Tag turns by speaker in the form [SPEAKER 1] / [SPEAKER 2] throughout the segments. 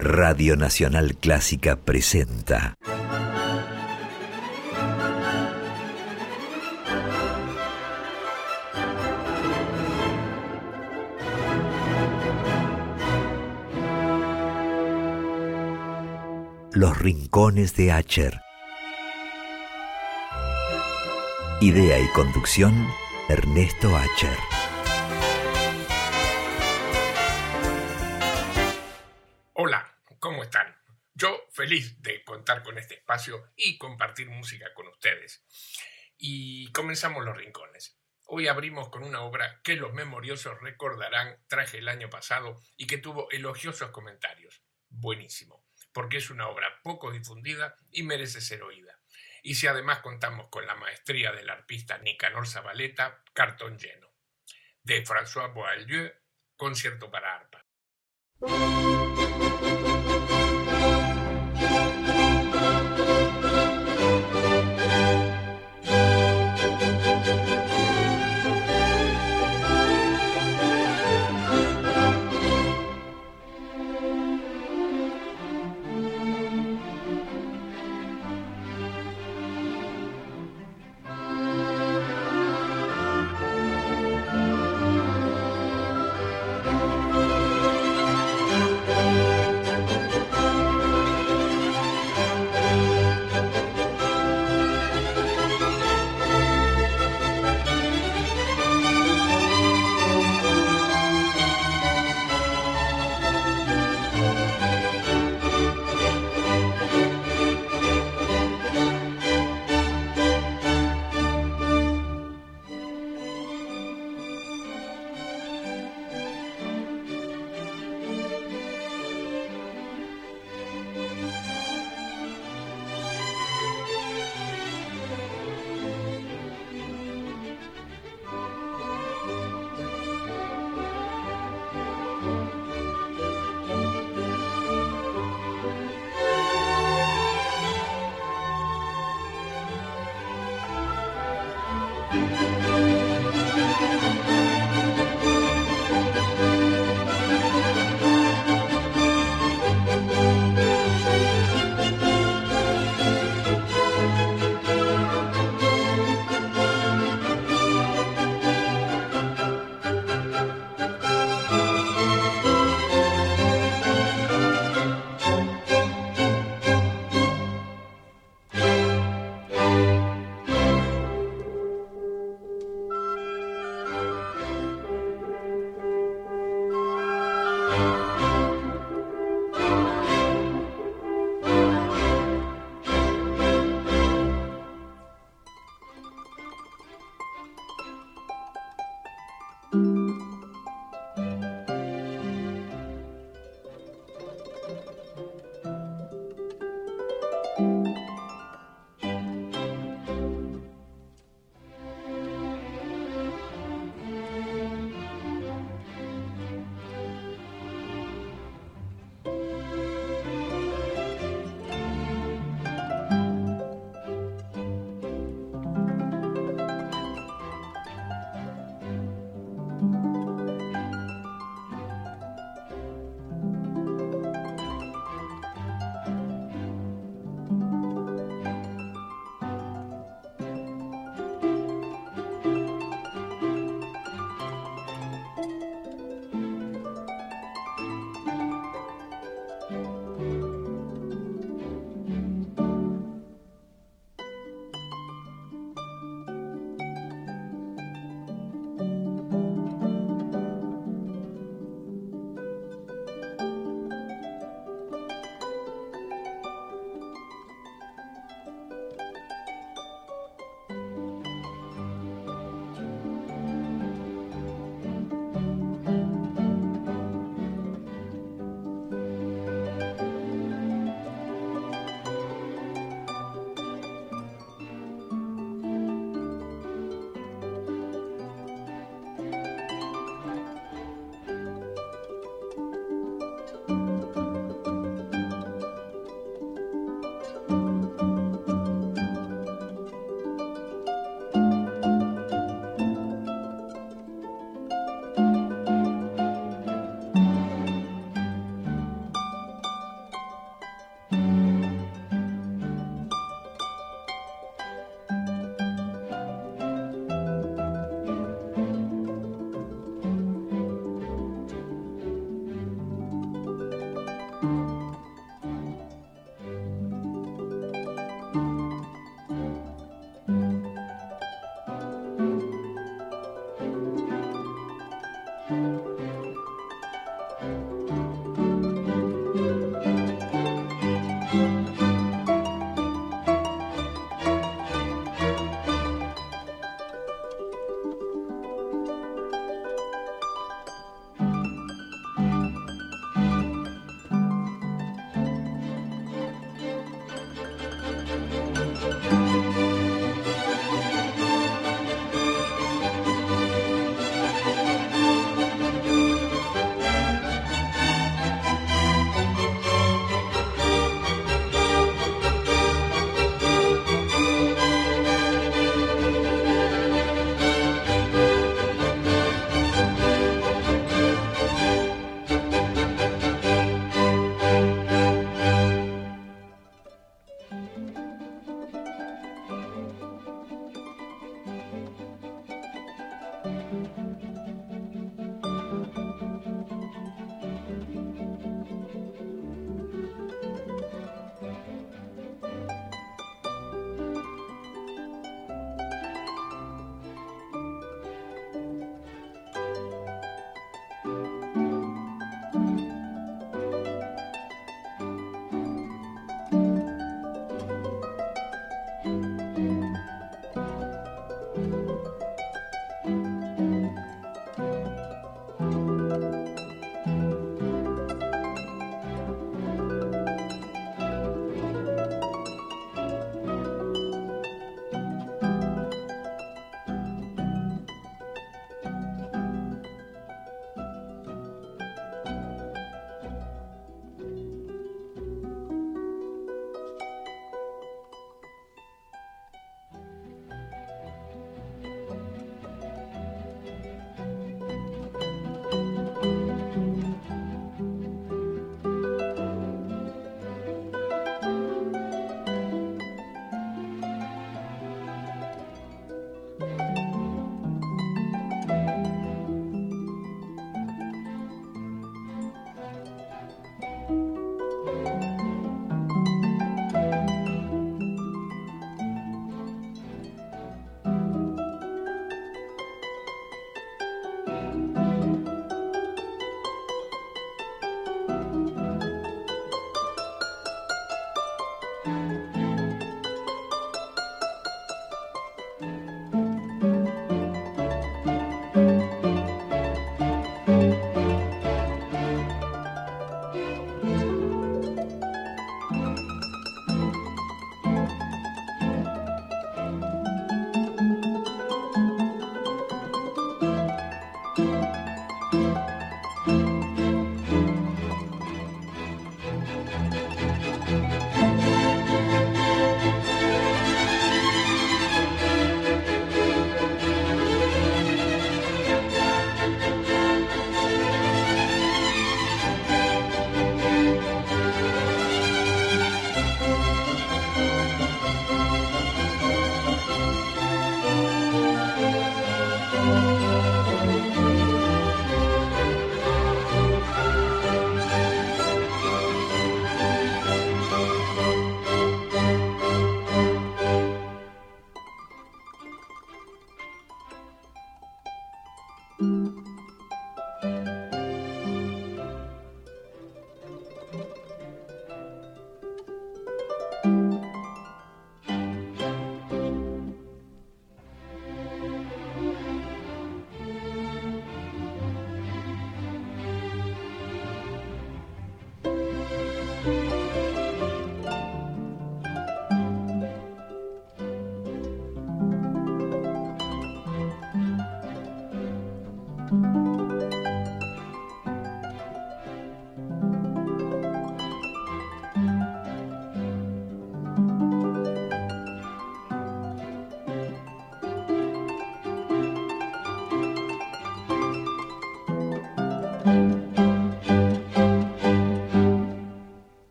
[SPEAKER 1] Radio Nacional Clásica presenta Los Rincones de Acher. Idea y conducción, Ernesto Acher.
[SPEAKER 2] Hola, ¿cómo están? Yo feliz de contar con este espacio y compartir música con ustedes. Y comenzamos Los Rincones. Hoy abrimos con una obra que los memoriosos recordarán traje el año pasado y que tuvo elogiosos comentarios. Buenísimo, porque es una obra poco difundida y merece ser oída. Y si además contamos con la maestría del arpista Nicanor Zabaleta, cartón lleno. De François Boieldieu, concierto para arpa.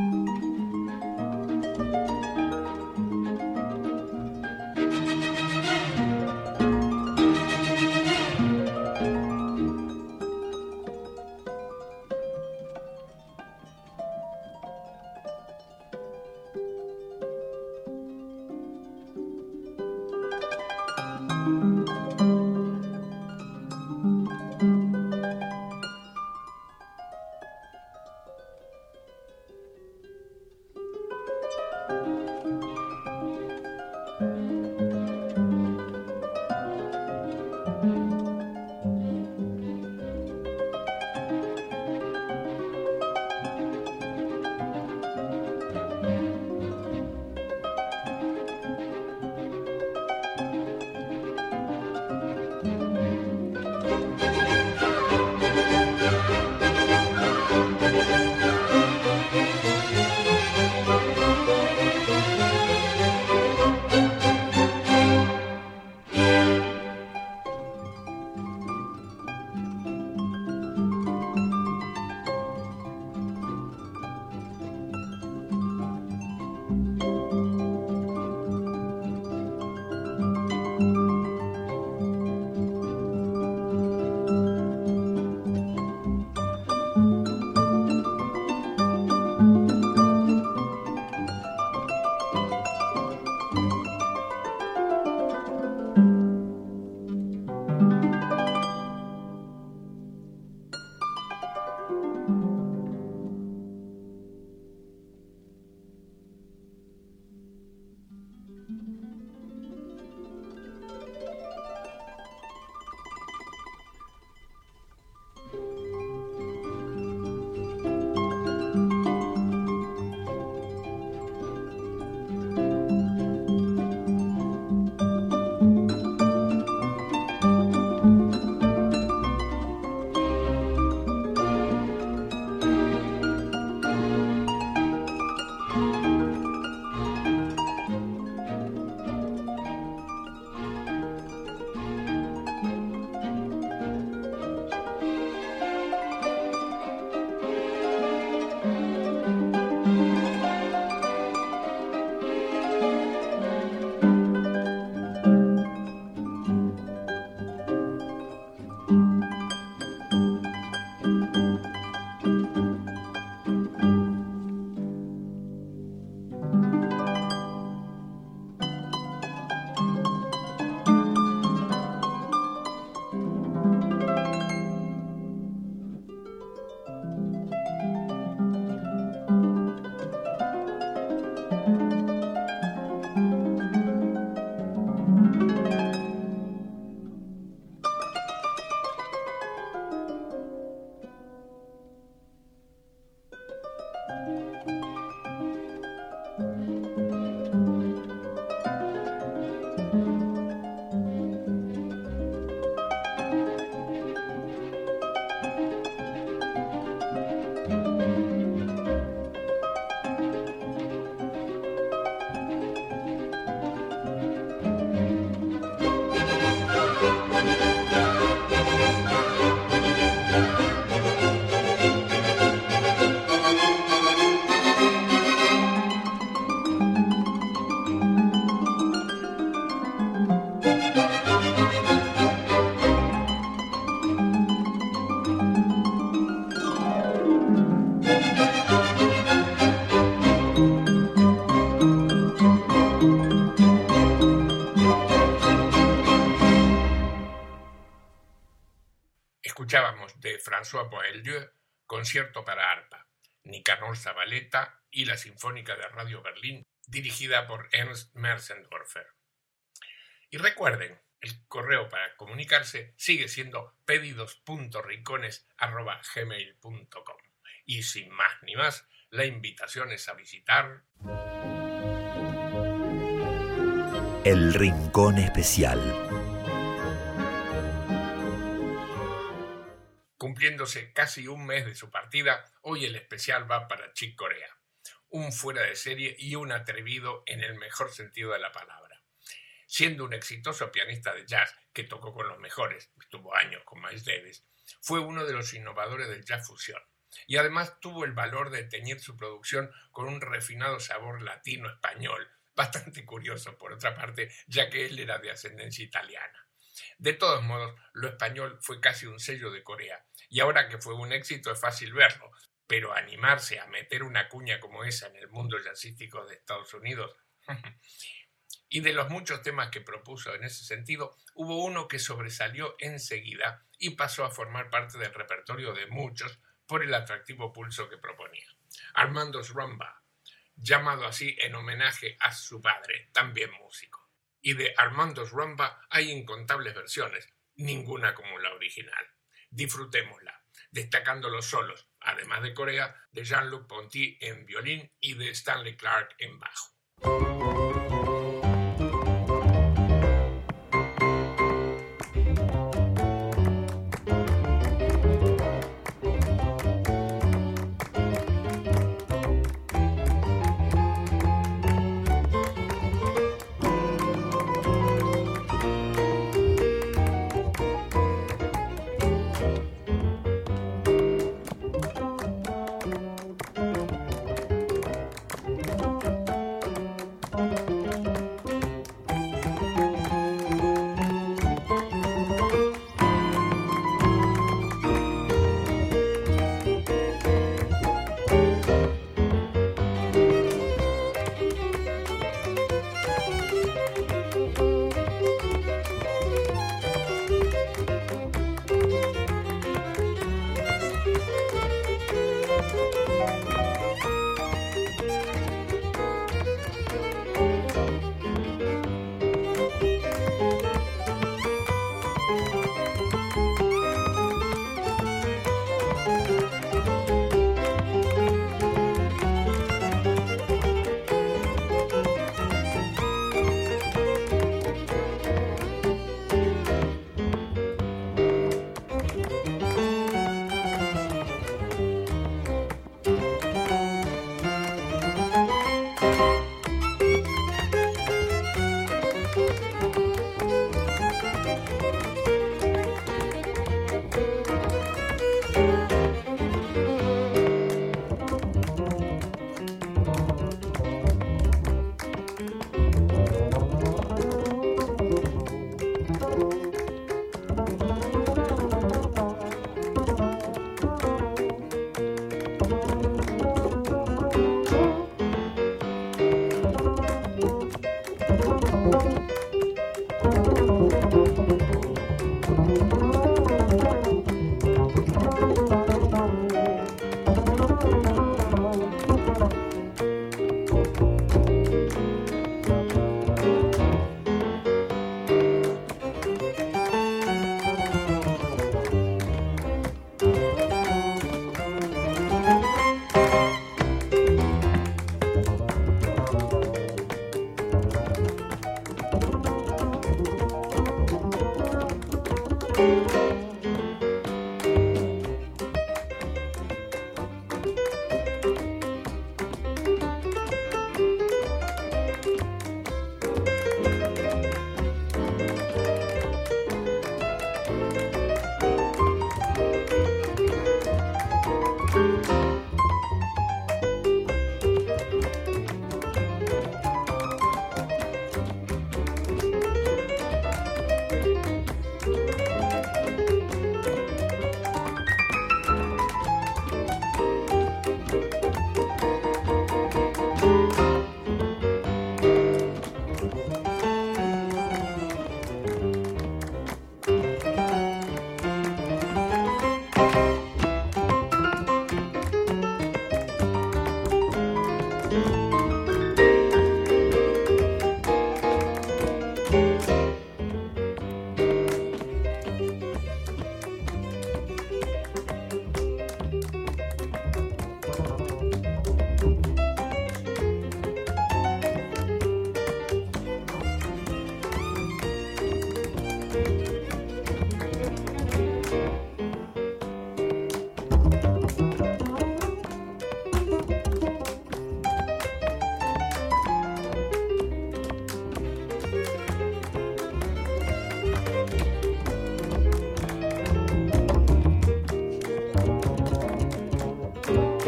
[SPEAKER 2] Escuchábamos de François Boieldieu, Concierto para arpa, Nicanor Zavaleta y la Sinfónica de Radio Berlín, dirigida por Ernst Merzendorfer. Y recuerden, el correo para comunicarse sigue siendo pedidos.rincones@gmail.com. Y sin más ni más, la invitación es a visitar
[SPEAKER 1] El Rincón Especial.
[SPEAKER 2] Cumpliéndose casi un mes de su partida, hoy el especial va para Chick Corea, un fuera de serie y un atrevido en el mejor sentido de la palabra. Siendo un exitoso pianista de jazz que tocó con los mejores, estuvo años con Miles Davis, fue uno de los innovadores del jazz fusión, y además tuvo el valor de teñir su producción con un refinado sabor latino-español, bastante curioso por otra parte, ya que él era de ascendencia italiana. De todos modos, lo español fue casi un sello de Corea, y ahora que fue un éxito es fácil verlo, pero animarse a meter una cuña como esa en el mundo jazzístico de Estados Unidos. Y de los muchos temas que propuso en ese sentido, hubo uno que sobresalió enseguida y pasó a formar parte del repertorio de muchos por el atractivo pulso que proponía. Armando's Rumba, llamado así en homenaje a su padre, también músico. Y de Armando's Rumba hay incontables versiones, ninguna como la original. Disfrutémosla, destacando los solos, además de Corea, de Jean-Luc Ponty en violín y de Stanley Clarke en bajo.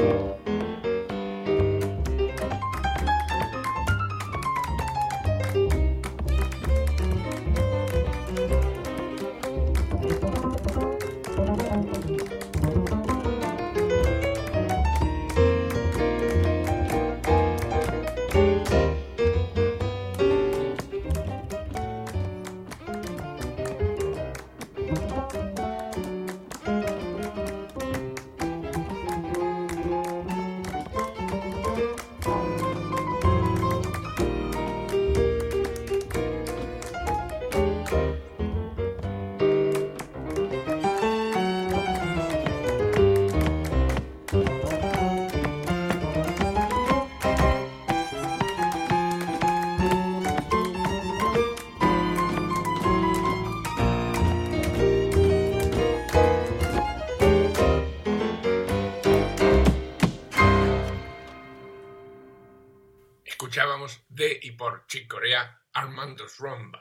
[SPEAKER 2] Escuchábamos de y por Chick Corea, Armando's Rumba.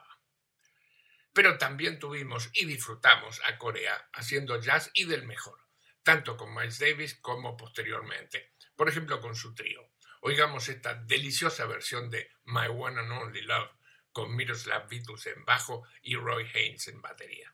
[SPEAKER 2] Pero también tuvimos y disfrutamos a Corea haciendo jazz y del mejor, tanto con Miles Davis como posteriormente, por ejemplo con su trío. Oigamos esta deliciosa versión de My One and Only Love con Miroslav Vitous en bajo y Roy Haynes en batería.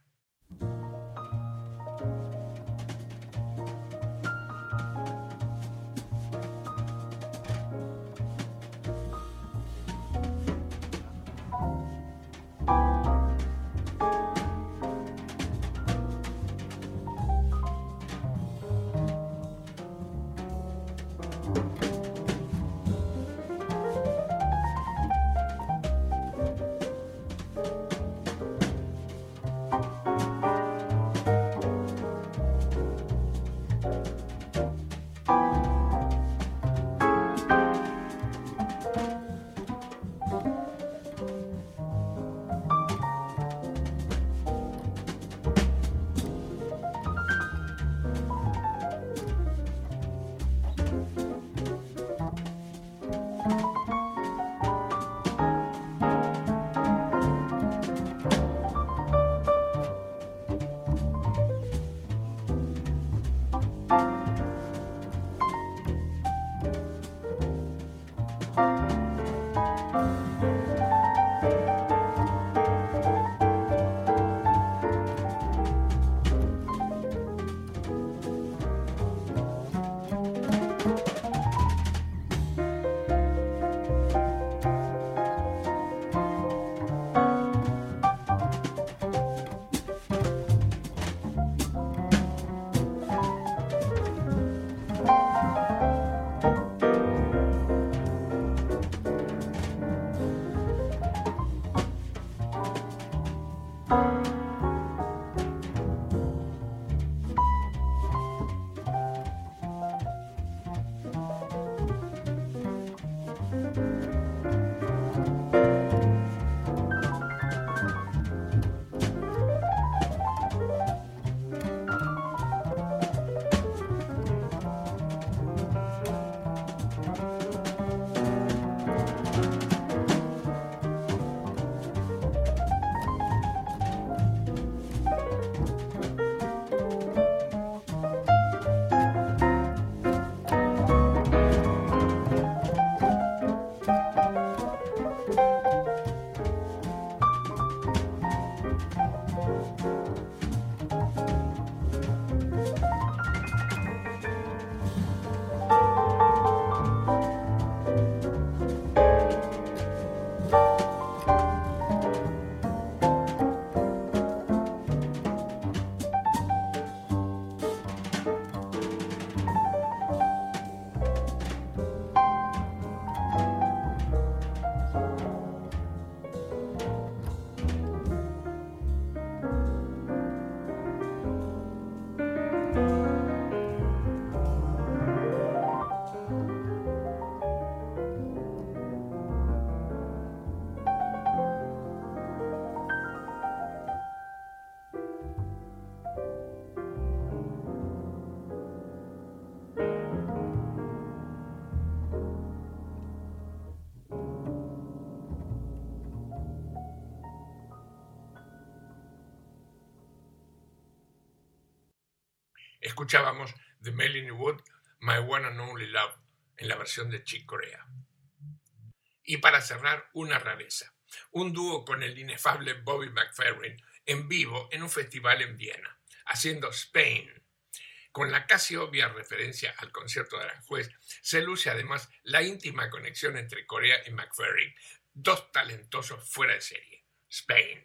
[SPEAKER 2] Escuchábamos de Melanie Wood, My One and Only Love en la versión de Chick Corea. Y para cerrar, una rareza, un dúo con el inefable Bobby McFerrin en vivo en un festival en Viena, haciendo Spain. Con la casi obvia referencia al concierto de Aranjuez, se luce además la íntima conexión entre Corea y McFerrin, dos talentosos fuera de serie. Spain.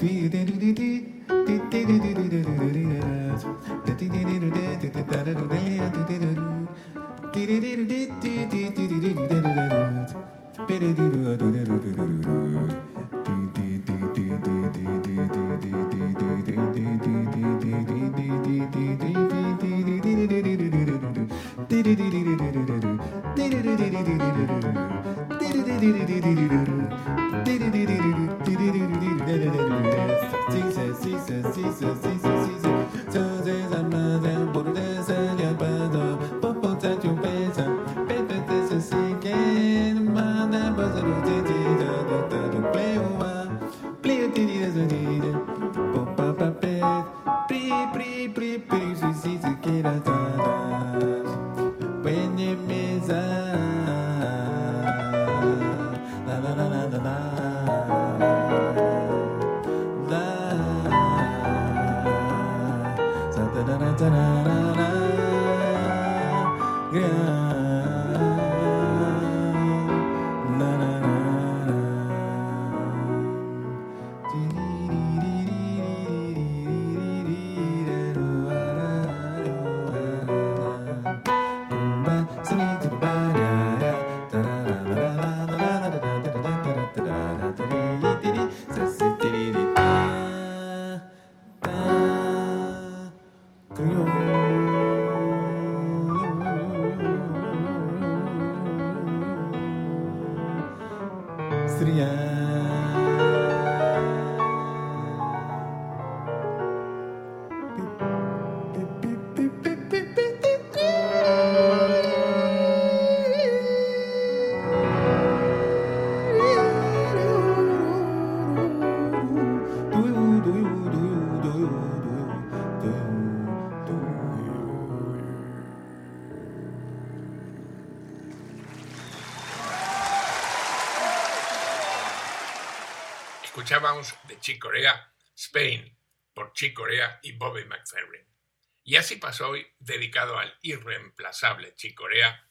[SPEAKER 2] Escuchábamos de Chick Corea, Spain, por Chick Corea y Bobby McFerrin. Y así pasó hoy, dedicado al irreemplazable Chick Corea.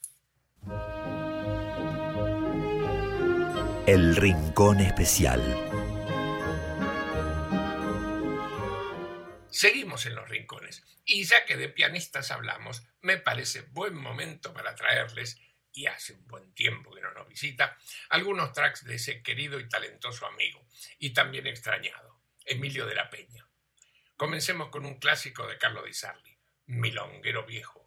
[SPEAKER 1] El Rincón Especial.
[SPEAKER 2] Seguimos en los rincones, y ya que de pianistas hablamos, me parece buen momento para traerles, y hace un buen tiempo que no nos visita, algunos tracks de ese querido y talentoso amigo, y también extrañado, Emilio de la Peña. Comencemos con un clásico de Carlo Di Sarli, Milonguero Viejo.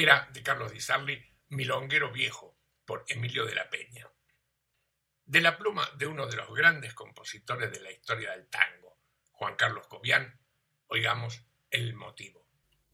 [SPEAKER 2] era de Carlos Di Sarli, Milonguero Viejo, por Emilio de la Peña. De la pluma de uno de los grandes compositores de la historia del tango, Juan Carlos Cobian, oigamos El motivo.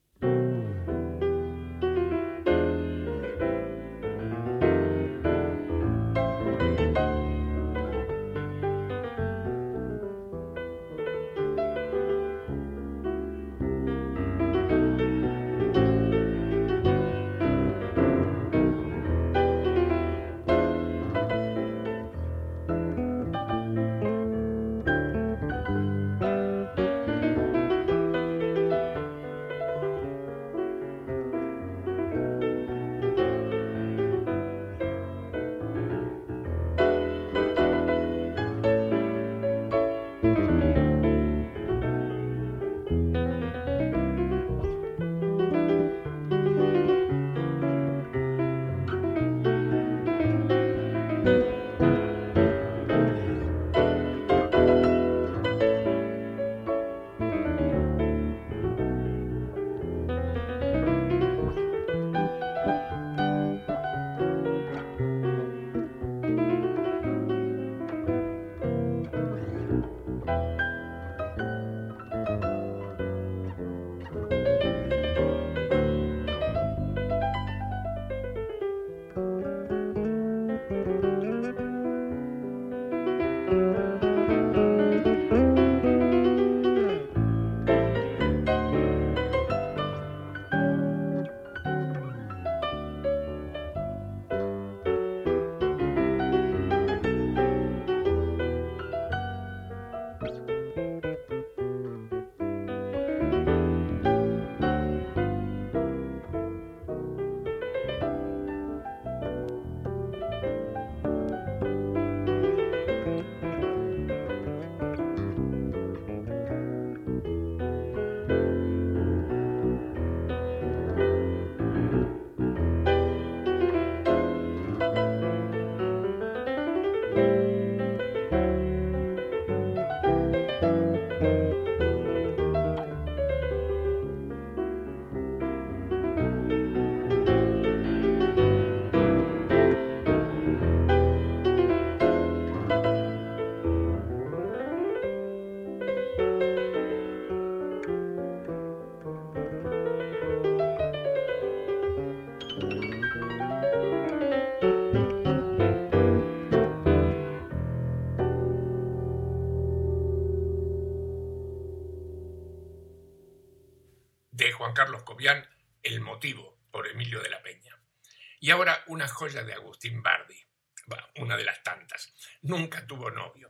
[SPEAKER 2] De Juan Carlos Cobian, El motivo, por Emilio de la Peña. Y ahora una joya de Agustín Bardi, una de las tantas. Nunca tuvo novio.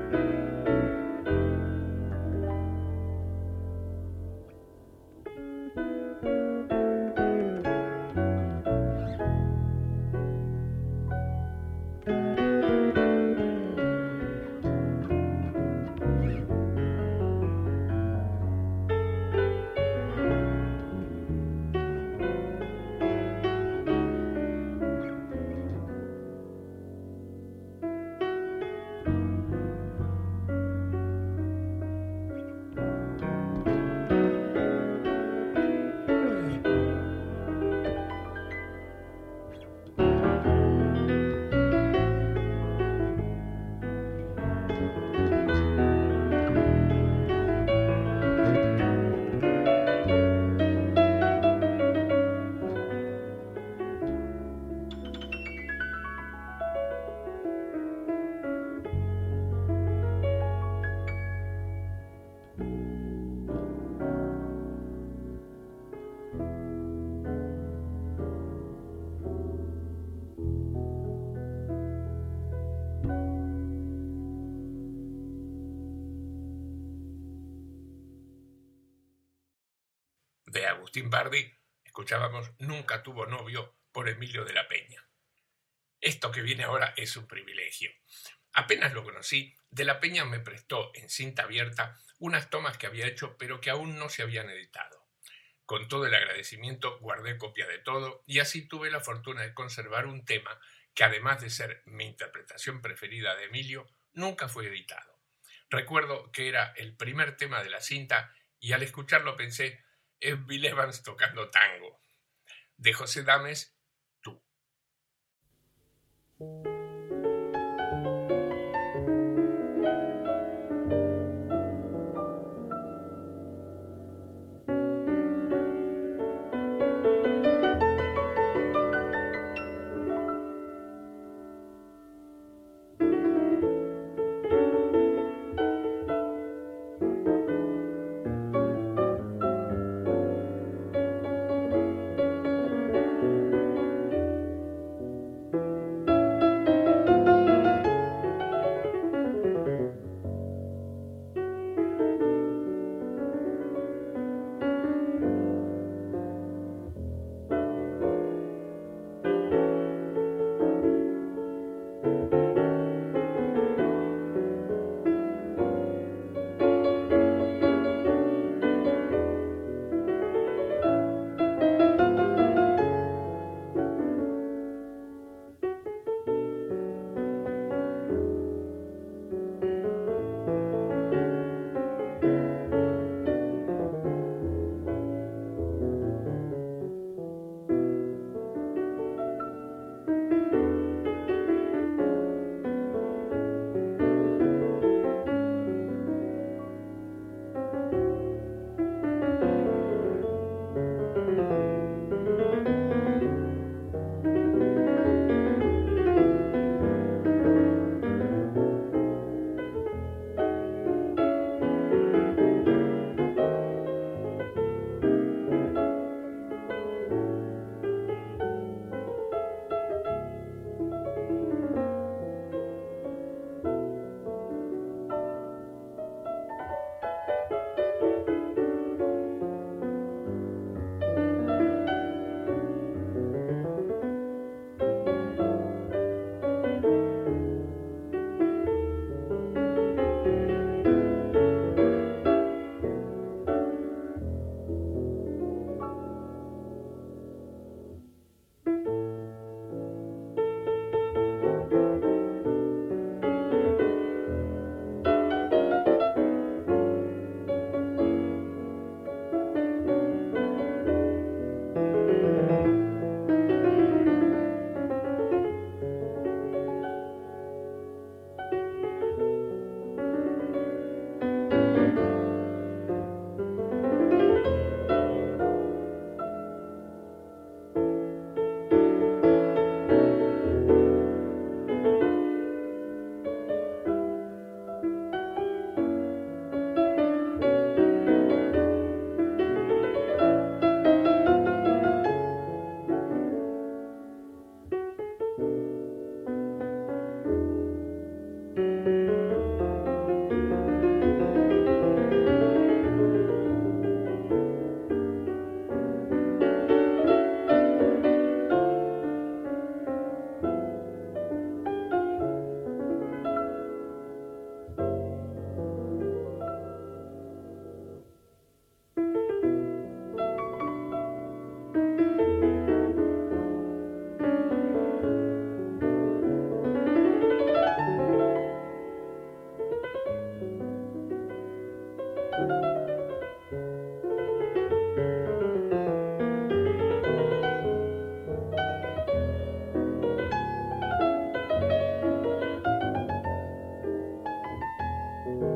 [SPEAKER 2] De Agustín Bardi escuchábamos Nunca tuvo novio por Emilio de la Peña. Esto que viene ahora es un privilegio. Apenas lo conocí, de la Peña me prestó en cinta abierta unas tomas que había hecho pero que aún no se habían editado. Con todo el agradecimiento guardé copia de todo y así tuve la fortuna de conservar un tema que, además de ser mi interpretación preferida de Emilio, nunca fue editado. Recuerdo que era el primer tema de la cinta y al escucharlo pensé: es Bill Evans tocando tango. De José Dames, Tú.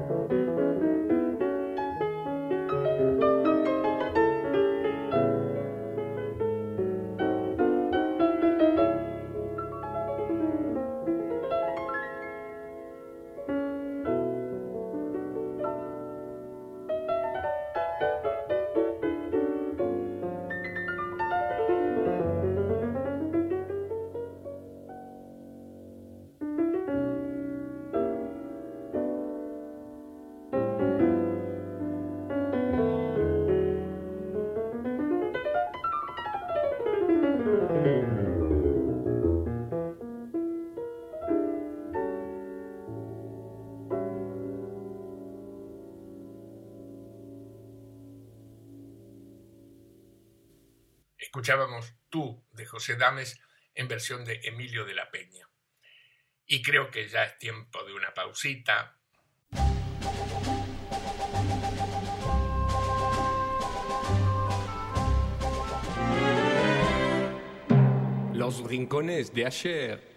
[SPEAKER 2] Escuchábamos Tú, de José Dames, en versión de Emilio de la Peña. Y creo que ya es tiempo de una pausita.
[SPEAKER 3] Los rincones de ayer.